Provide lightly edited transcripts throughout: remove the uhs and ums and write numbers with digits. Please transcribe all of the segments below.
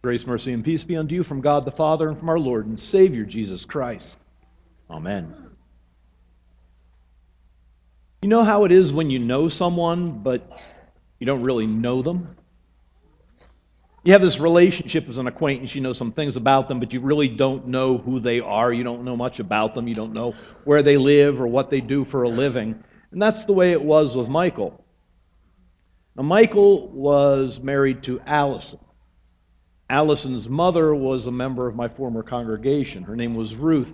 Grace, mercy, and peace be unto you from God the Father and from our Lord and Savior, Jesus Christ. Amen. You know how it is when you know someone, but you don't really know them? You have this relationship as an acquaintance, you know some things about them, but you really don't know who they are. You don't know much about them. You don't know where they live or what they do for a living. And that's the way it was with Michael. Now, Michael was married to Allison. Allison's mother was a member of my former congregation. Her name was Ruth.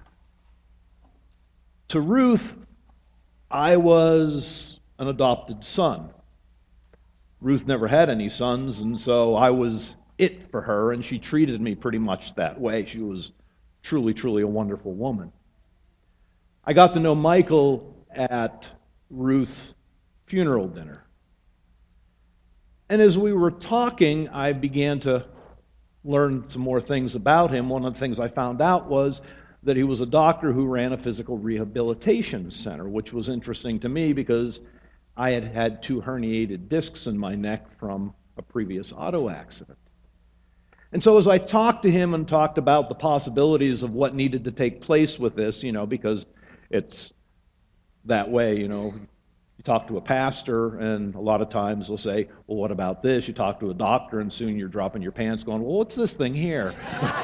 To Ruth, I was an adopted son. Ruth never had any sons, and so I was it for her, and she treated me pretty much that way. She was truly, truly a wonderful woman. I got to know Michael at Ruth's funeral dinner. And as we were talking, I began to learn some more things about him. One of the things I found out was that he was a doctor who ran a physical rehabilitation center, which was interesting to me because I had had 2 herniated discs in my neck from a previous auto accident. And so as I talked to him and talked about the possibilities of what needed to take place with this, because it's that way, you talk to a pastor, and a lot of times they'll say, well, what about this? You talk to a doctor, and soon you're dropping your pants going, well, what's this thing here?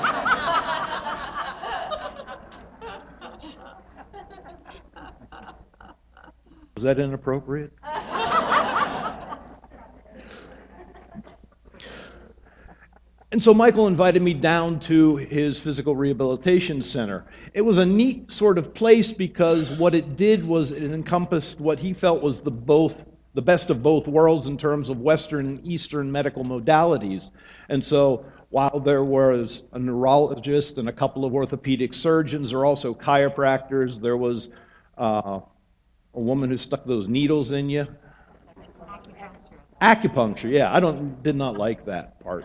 Was that inappropriate? And so Michael invited me down to his physical rehabilitation center. It was a neat sort of place because what it did was it encompassed what he felt was the best of both worlds in terms of Western and Eastern medical modalities. And so while there was a neurologist and a couple of orthopedic surgeons, there were also chiropractors. There was a woman who stuck those needles in you. Acupuncture, yeah. I did not like that part.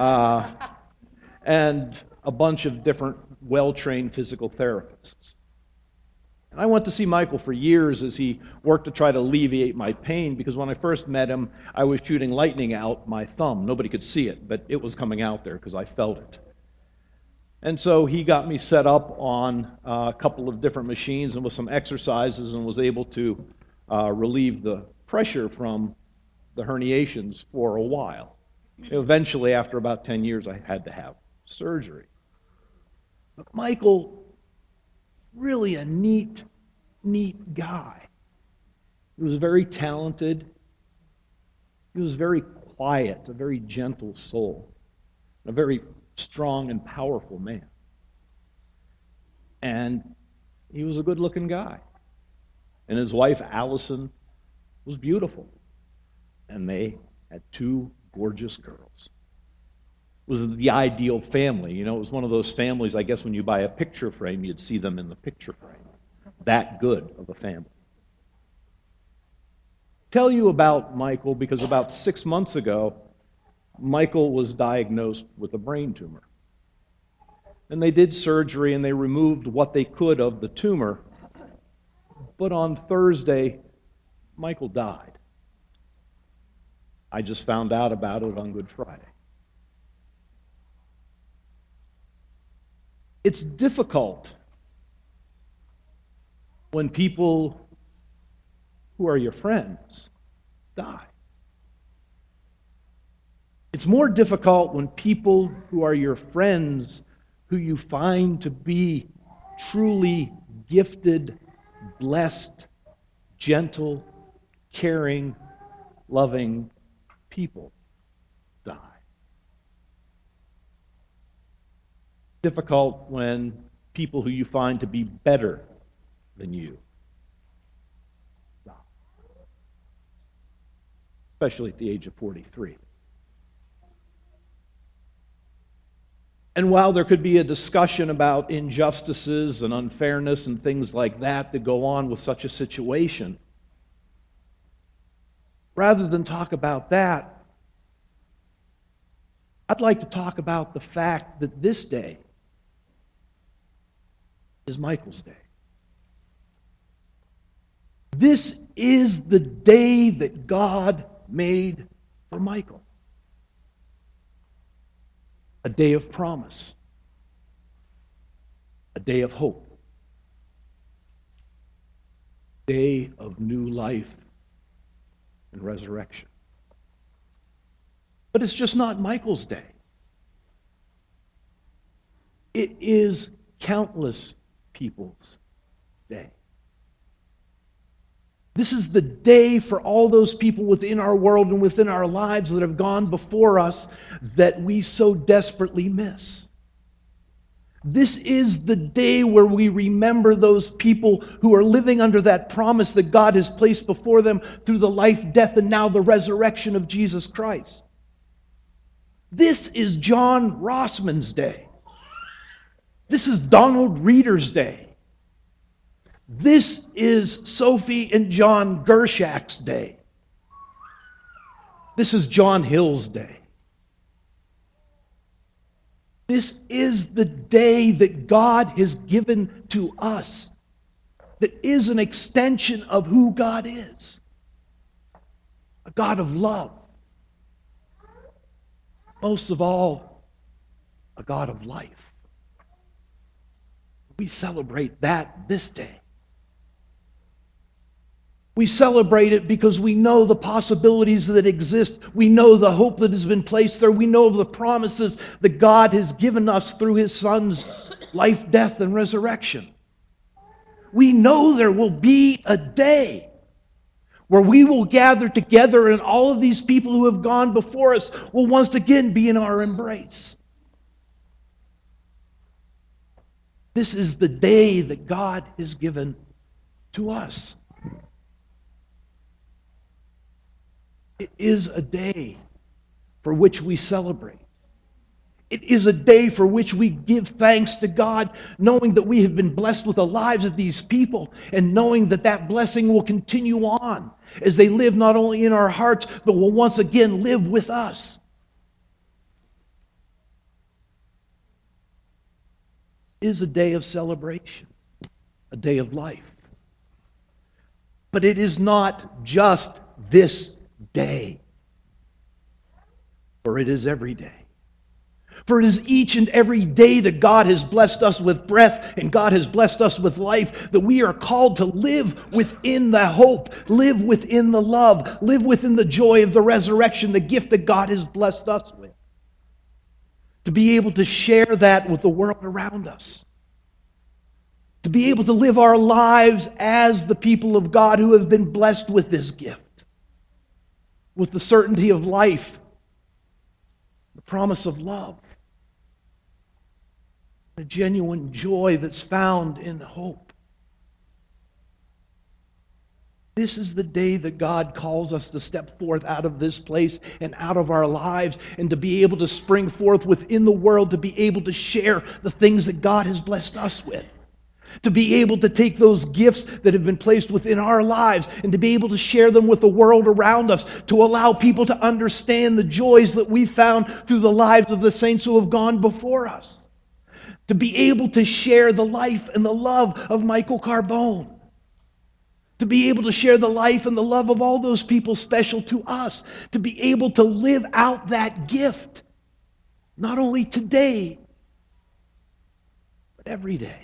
And a bunch of different well-trained physical therapists. And I went to see Michael for years as he worked to try to alleviate my pain, because when I first met him, I was shooting lightning out my thumb. Nobody could see it, but it was coming out there because I felt it. And so he got me set up on a couple of different machines and with some exercises and was able to relieve the pressure from the herniations for a while. Eventually, after about 10 years, I had to have surgery. But Michael, really a neat guy. He was very talented. He was very quiet, a very gentle soul, a very strong and powerful man. And he was a good-looking guy. And his wife, Allison, was beautiful. And they had 2 gorgeous girls. It was the ideal family. It was one of those families, I guess when you buy a picture frame, you'd see them in the picture frame. That good of a family. Tell you about Michael because about 6 months ago, Michael was diagnosed with a brain tumor. And they did surgery and they removed what they could of the tumor. But on Thursday, Michael died. I just found out about it on Good Friday. It's difficult when people who are your friends die. It's more difficult when people who are your friends, who you find to be truly gifted, blessed, gentle, caring, loving people, die. Difficult when people who you find to be better than you die. Especially at the age of 43. And while there could be a discussion about injustices and unfairness and things like that go on with such a situation, rather than talk about that, I'd like to talk about the fact that this day is Michael's day. This is the day that God made for Michael. day of promise, a day of hope, a day of new life and resurrection. But it's just not Michael's day. It is countless people's day. This is the day for all those people within our world and within our lives that have gone before us that we so desperately miss. This is the day where we remember those people who are living under that promise that God has placed before them through the life, death, and now the resurrection of Jesus Christ. This is John Rossman's day. This is Donald Reeder's day. This is Sophie and John Gershak's day. This is John Hill's day. This is the day that God has given to us, that is an extension of who God is. A God of love. Most of all, a God of life. We celebrate that this day. We celebrate it because we know the possibilities that exist. We know the hope that has been placed there. We know of the promises that God has given us through His Son's life, death, and resurrection. We know there will be a day where we will gather together and all of these people who have gone before us will once again be in our embrace. This is the day that God has given to us. It is a day for which we celebrate. It is a day for which we give thanks to God, knowing that we have been blessed with the lives of these people, and knowing that that blessing will continue on as they live not only in our hearts, but will once again live with us. It is a day of celebration, a day of life. But it is not just this day, for it is every day. For it is each and every day that God has blessed us with breath and God has blessed us with life, that we are called to live within the hope, live within the love, live within the joy of the resurrection, the gift that God has blessed us with. To be able to share that with the world around us. To be able to live our lives as the people of God who have been blessed with this gift. With the certainty of life, the promise of love, the genuine joy that's found in hope. This is the day that God calls us to step forth out of this place and out of our lives and to be able to spring forth within the world, to be able to share the things that God has blessed us with. To be able to take those gifts that have been placed within our lives and to be able to share them with the world around us, to allow people to understand the joys that we found through the lives of the saints who have gone before us. To be able to share the life and the love of Michael Carbone. To be able to share the life and the love of all those people special to us. To be able to live out that gift. Not only today, but every day.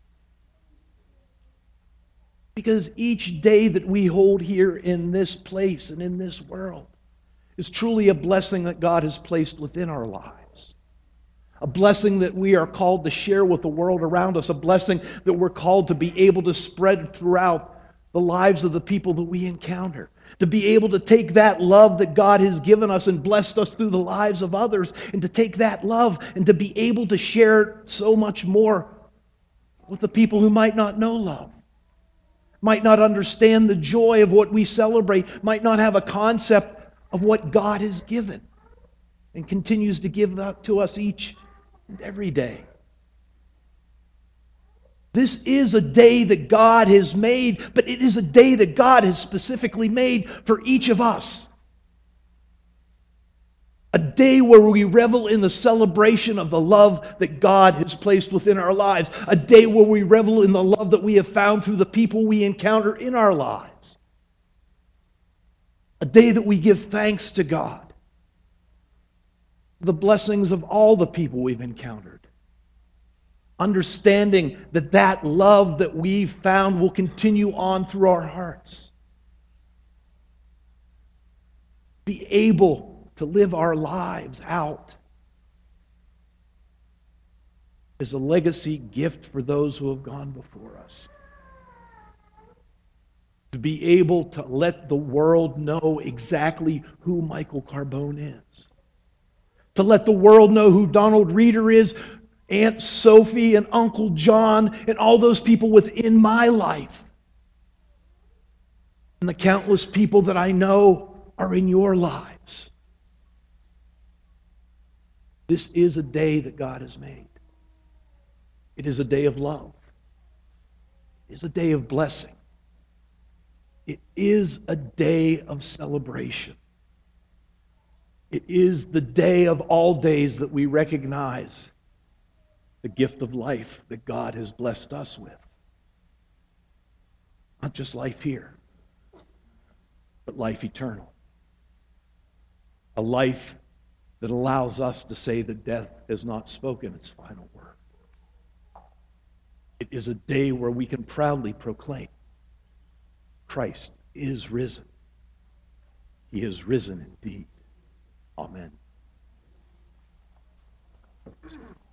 Because each day that we hold here in this place and in this world is truly a blessing that God has placed within our lives. A blessing that we are called to share with the world around us. A blessing that we're called to be able to spread throughout the lives of the people that we encounter. To be able to take that love that God has given us and blessed us through the lives of others, and to take that love and to be able to share so much more with the people who might not know love. Might not understand the joy of what we celebrate, might not have a concept of what God has given and continues to give that to us each and every day. This is a day that God has made, but it is a day that God has specifically made for each of us. A day where we revel in the celebration of the love that God has placed within our lives. A day where we revel in the love that we have found through the people we encounter in our lives. A day that we give thanks to God. the blessings of all the people we've encountered. Understanding that that love that we've found will continue on through our hearts. Be able to live our lives out as a legacy gift for those who have gone before us. To be able to let the world know exactly who Michael Carbone is. To let the world know who Donald Reeder is, Aunt Sophie and Uncle John, and all those people within my life. And the countless people that I know are in your lives. This is a day that God has made. It is a day of love. It is a day of blessing. It is a day of celebration. It is the day of all days that we recognize the gift of life that God has blessed us with. Not just life here, but life eternal. A life that allows us to say that death has not spoken its final word. It is a day where we can proudly proclaim Christ is risen. He is risen indeed. Amen.